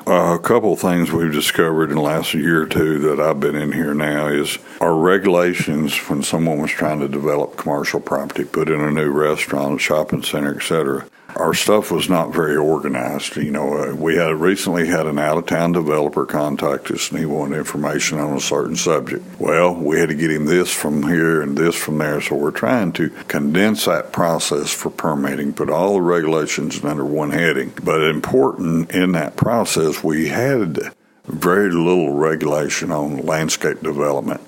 A couple of things we've discovered in the last year or two that I've been in here now is our regulations when someone was trying to develop commercial property, put in a new restaurant, a shopping center, etc. Our stuff was not very organized. We had recently had an out-of-town developer contact us, and he wanted information on a certain subject. Well, we had to get him this from here and this from there, so we're trying to condense that process for permitting, put all the regulations under one heading. But important in that process, we had very little regulation on landscape development.